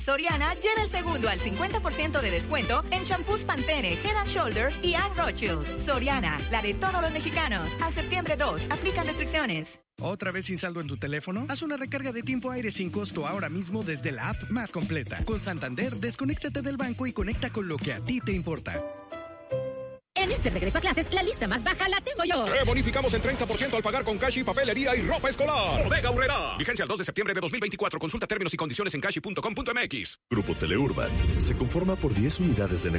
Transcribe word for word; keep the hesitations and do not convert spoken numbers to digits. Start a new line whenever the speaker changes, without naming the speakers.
Soriana lleva el segundo al cincuenta por ciento de descuento en shampoos Pantene, Head and Shoulders y Anne Rothschild. Soriana, la de todos los mexicanos. A septiembre dos, aplican restricciones.
¿Otra vez sin saldo en tu teléfono? Haz una recarga de tiempo aire sin costo ahora mismo desde la app más completa. Con Santander, desconéctate del banco y conecta con lo que a ti te importa.
En este regreso a clases, la lista más baja la tengo yo.
Te bonificamos en treinta por ciento al pagar con cash y papelería y ropa escolar. Bodega Aurrerá. Vigencia el dos de septiembre de dos mil veinticuatro. Consulta términos y condiciones en cashi punto com punto m x.
Grupo Teleurban se conforma por diez unidades de negocio